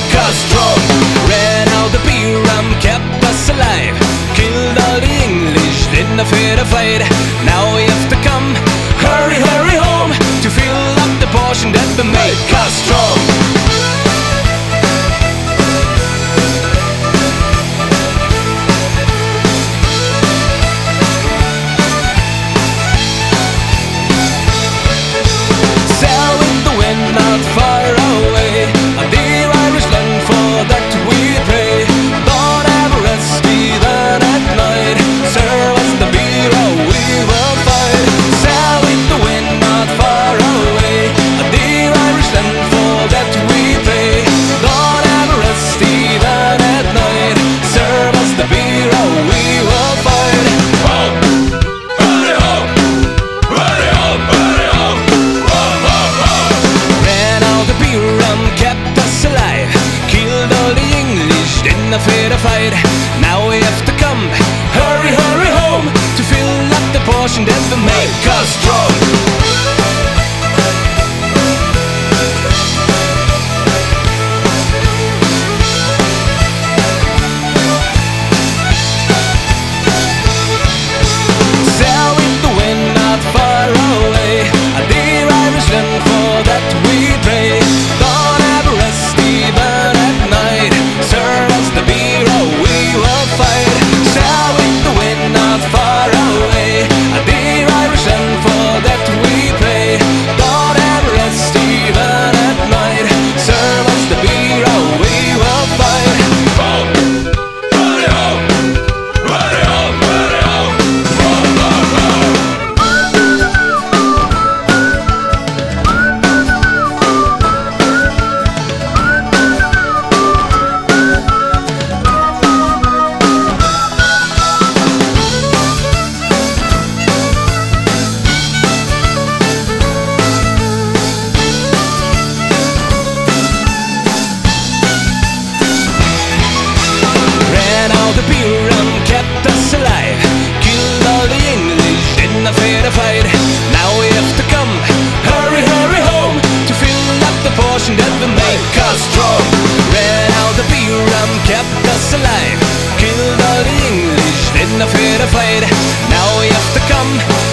make us strong. Ran out the beer rum, kept us alive. Killed all the English, didn't fear the fight. Now we have to come, hurry, hurry home, to fill up the portion that will make us strong. Fear to fight. Now we have to come, hurry, hurry home, to fill up the portion that will make us strong. That will make us strong. Ran out the beer rum, kept us alive. Killed all the English, didn't fear to fight. Now we have to come,